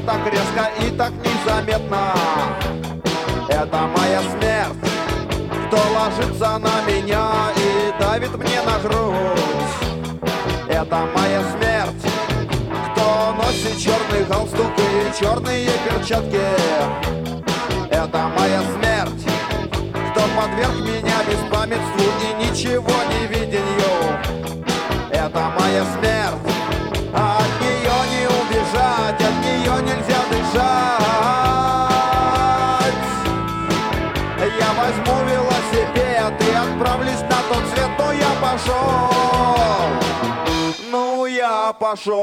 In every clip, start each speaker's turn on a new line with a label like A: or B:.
A: так резко и так незаметно. Это моя смерть, кто ложится на меня и давит мне на грудь. Это моя смерть, кто носит черный галстук и черные перчатки. Это моя смерть, кто подверг меня беспамятству и ничего не виденью. Это моя смерть, а от нее не убежать, от нее нельзя дышать. Я возьму велосипед и отправлюсь на тот свет, но я пошел, ну я пошел.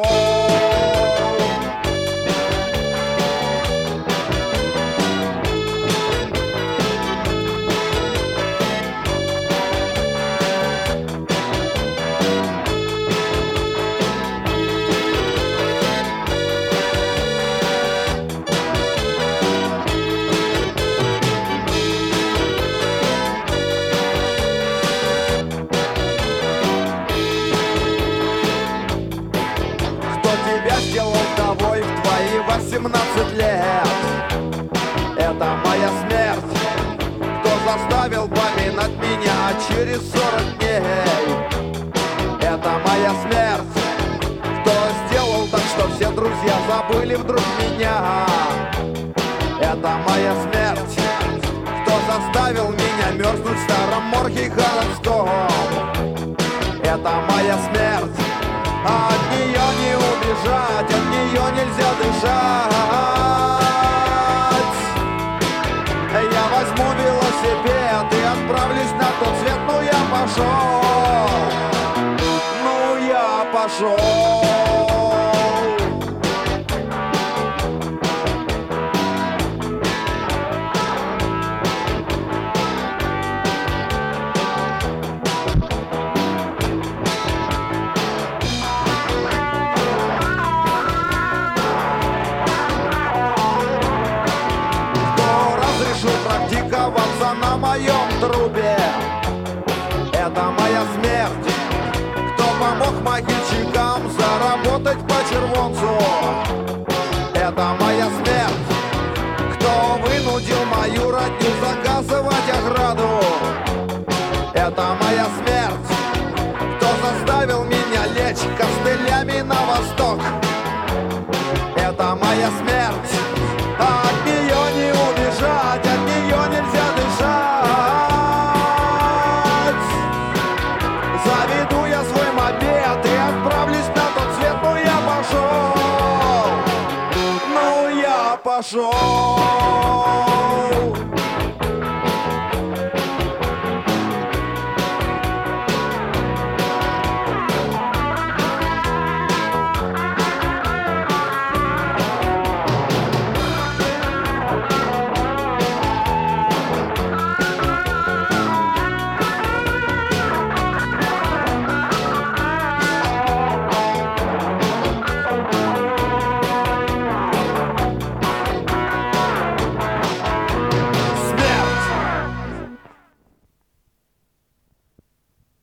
A: Сделал вдовой в твои 18 лет. Это моя смерть, кто заставил поминать меня через 40 дней. Это моя смерть, кто сделал так, что все друзья забыли вдруг меня. Это моя смерть, кто заставил меня мерзнуть в старом морге городском. Это моя смерть, а от нее не убежать, от нее нельзя дышать. Я возьму велосипед и отправлюсь на тот свет, ну я пошел, ну я пошел. Практиковаться на моем трубе. Это моя смерть, кто помог могильщикам заработать по червонцу. Это моя смерть, кто вынудил мою родню заказывать ограду. Это моя смерть, кто заставил меня лечь костылями на восток. Это моя смерть, а от нее не убежать, от нее нельзя дышать. Заведу я свой мопед и отправлюсь на тот свет, ну я пошел, ну я пошел.